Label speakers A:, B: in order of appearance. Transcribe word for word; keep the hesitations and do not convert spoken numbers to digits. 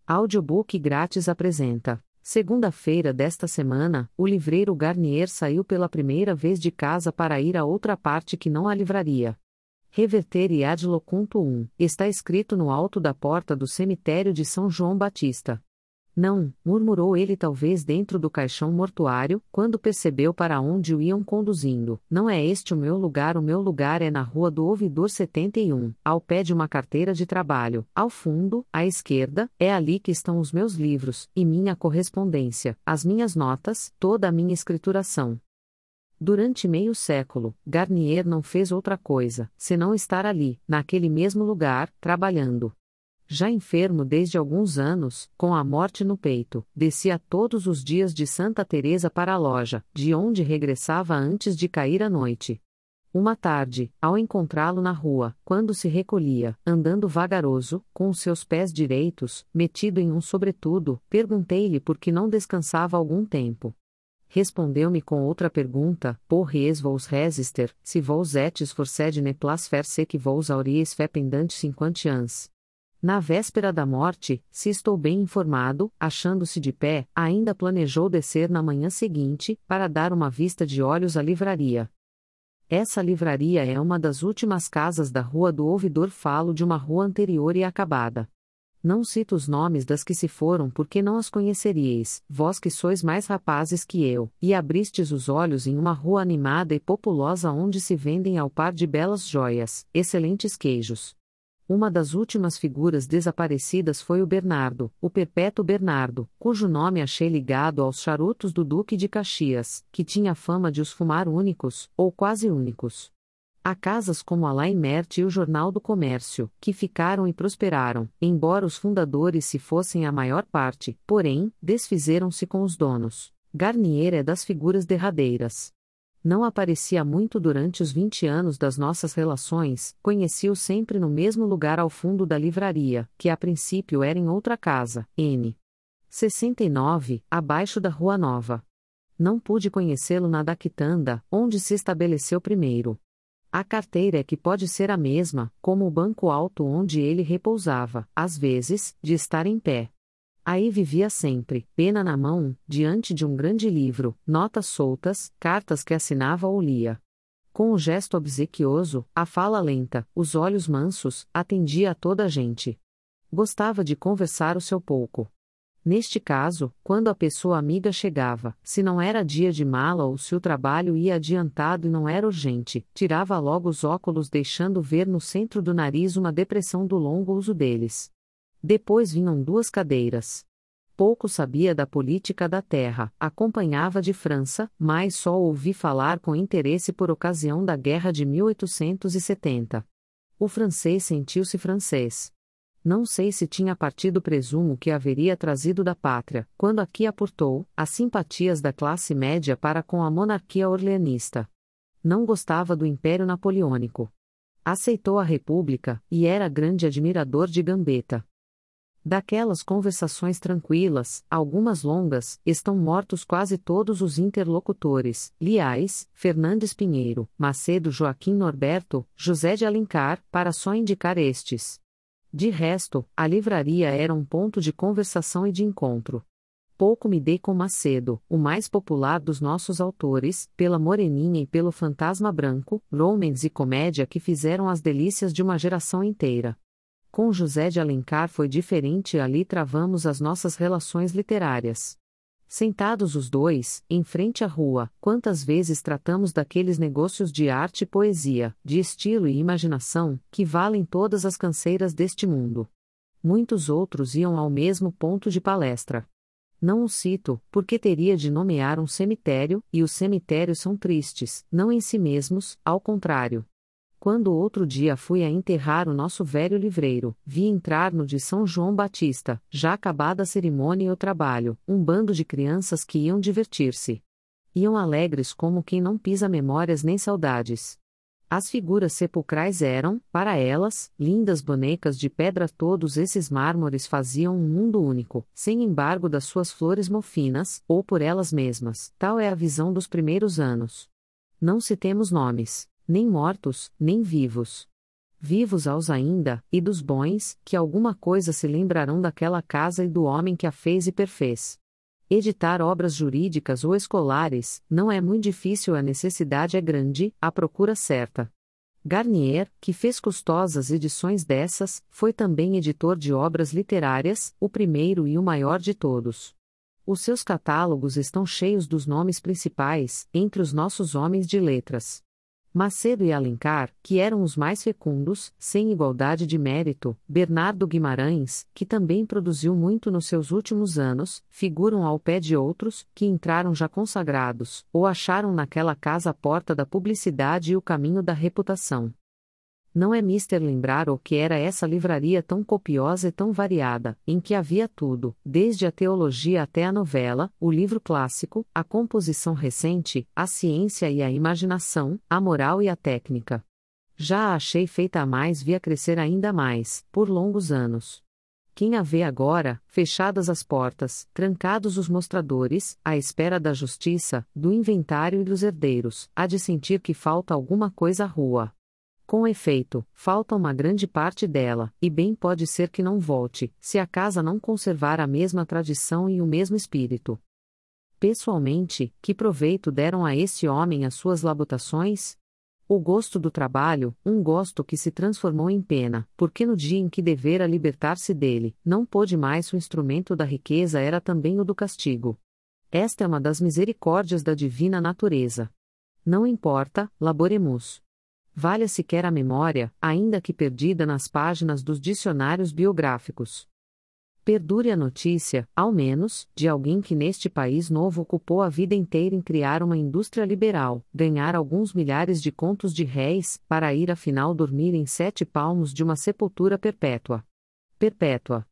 A: Audiobook grátis apresenta. Segunda-feira desta semana, o livreiro Garnier saiu pela primeira vez de casa para ir a outra parte que não a livraria. Reverter e ad locunto um, está escrito no alto da porta do cemitério de São João Batista. Não, murmurou ele talvez dentro do caixão mortuário, quando percebeu para onde o iam conduzindo. Não é este o meu lugar, o meu lugar é na Rua do Ouvidor setenta e um, ao pé de uma carteira de trabalho, ao fundo, à esquerda, é ali que estão os meus livros, e minha correspondência, as minhas notas, toda a minha escrituração. Durante meio século, Garnier não fez outra coisa, senão estar ali, naquele mesmo lugar, trabalhando. Já enfermo desde alguns anos, com a morte no peito, descia todos os dias de Santa Teresa para a loja, de onde regressava antes de cair a noite. Uma tarde, ao encontrá-lo na rua, quando se recolhia, andando vagaroso, com os seus pés direitos, metido em um sobretudo, perguntei-lhe por que não descansava algum tempo. Respondeu-me com outra pergunta: Pourries vos resister, se vos etes forced ne place faire ce que vos auries fait pendant cinquante ans. Na véspera da morte, se estou bem informado, achando-se de pé, ainda planejou descer na manhã seguinte, para dar uma vista de olhos à livraria. Essa livraria é uma das últimas casas da Rua do Ouvidor. Falo de uma rua anterior e acabada. Não cito os nomes das que se foram porque não as conheceríeis, vós que sois mais rapazes que eu, e abristes os olhos em uma rua animada e populosa onde se vendem ao par de belas joias, excelentes queijos. Uma das últimas figuras desaparecidas foi o Bernardo, o Perpétuo Bernardo, cujo nome achei ligado aos charutos do Duque de Caxias, que tinha fama de os fumar únicos, ou quase únicos. Há casas como a La Imerte e o Jornal do Comércio, que ficaram e prosperaram, embora os fundadores se fossem a maior parte, porém, desfizeram-se com os donos. Garnier é das figuras derradeiras. Não aparecia muito durante os vinte anos das nossas relações, conheci-o sempre no mesmo lugar ao fundo da livraria, que a princípio era em outra casa, N. sessenta e nove, abaixo da Rua Nova. Não pude conhecê-lo na da Quitanda, onde se estabeleceu primeiro. A carteira é que pode ser a mesma, como o banco alto onde ele repousava, às vezes, de estar em pé. Aí vivia sempre, pena na mão, diante de um grande livro, notas soltas, cartas que assinava ou lia. Com o gesto obsequioso, a fala lenta, os olhos mansos, atendia a toda a gente. Gostava de conversar o seu pouco. Neste caso, quando a pessoa amiga chegava, se não era dia de mala ou se o trabalho ia adiantado e não era urgente, tirava logo os óculos deixando ver no centro do nariz uma depressão do longo uso deles. Depois vinham duas cadeiras. Pouco sabia da política da terra, acompanhava de França, mas só ouvi falar com interesse por ocasião da Guerra de mil oitocentos e setenta. O francês sentiu-se francês. Não sei se tinha partido, presumo que haveria trazido da pátria, quando aqui aportou, as simpatias da classe média para com a monarquia orleanista. Não gostava do Império Napoleônico. Aceitou a República, e era grande admirador de Gambetta. Daquelas conversações tranquilas, algumas longas, estão mortos quase todos os interlocutores: Liais, Fernandes Pinheiro, Macedo, Joaquim Norberto, José de Alencar, para só indicar estes. De resto, a livraria era um ponto de conversação e de encontro. Pouco me dei com Macedo, o mais popular dos nossos autores, pela Moreninha e pelo Fantasma Branco, romance e comédia que fizeram as delícias de uma geração inteira. Com José de Alencar foi diferente e ali travamos as nossas relações literárias. Sentados os dois, em frente à rua, quantas vezes tratamos daqueles negócios de arte e poesia, de estilo e imaginação, que valem todas as canseiras deste mundo. Muitos outros iam ao mesmo ponto de palestra. Não o cito, porque teria de nomear um cemitério, e os cemitérios são tristes, não em si mesmos, ao contrário. Quando outro dia fui a enterrar o nosso velho livreiro, vi entrar no de São João Batista, já acabada a cerimônia e o trabalho, um bando de crianças que iam divertir-se. Iam alegres como quem não pisa memórias nem saudades. As figuras sepulcrais eram, para elas, lindas bonecas de pedra. Todos esses mármores faziam um mundo único, sem embargo das suas flores mofinas, ou por elas mesmas. Tal é a visão dos primeiros anos. Não citemos nomes. Nem mortos, nem vivos. Vivos aos ainda, e dos bons, que alguma coisa se lembrarão daquela casa e do homem que a fez e perfez. Editar obras jurídicas ou escolares, não é muito difícil, a necessidade é grande, a procura certa. Garnier, que fez custosas edições dessas, foi também editor de obras literárias, o primeiro e o maior de todos. Os seus catálogos estão cheios dos nomes principais, entre os nossos homens de letras. Macedo e Alencar, que eram os mais fecundos, sem igualdade de mérito, Bernardo Guimarães, que também produziu muito nos seus últimos anos, figuram ao pé de outros, que entraram já consagrados, ou acharam naquela casa a porta da publicidade e o caminho da reputação. Não é mister lembrar o que era essa livraria tão copiosa e tão variada, em que havia tudo, desde a teologia até a novela, o livro clássico, a composição recente, a ciência e a imaginação, a moral e a técnica. Já a achei feita a mais, via crescer ainda mais, por longos anos. Quem a vê agora, fechadas as portas, trancados os mostradores, à espera da justiça, do inventário e dos herdeiros, há de sentir que falta alguma coisa à rua. Com efeito, falta uma grande parte dela, e bem pode ser que não volte, se a casa não conservar a mesma tradição e o mesmo espírito. Pessoalmente, que proveito deram a esse homem as suas labutações? O gosto do trabalho, um gosto que se transformou em pena, porque no dia em que devera libertar-se dele, não pôde mais, o instrumento da riqueza era também o do castigo. Esta é uma das misericórdias da divina natureza. Não importa, laboremus. Valha sequer a memória, ainda que perdida nas páginas dos dicionários biográficos. Perdure a notícia, ao menos, de alguém que neste país novo ocupou a vida inteira em criar uma indústria liberal, ganhar alguns milhares de contos de réis, para ir afinal dormir em sete palmos de uma sepultura perpétua. Perpétua.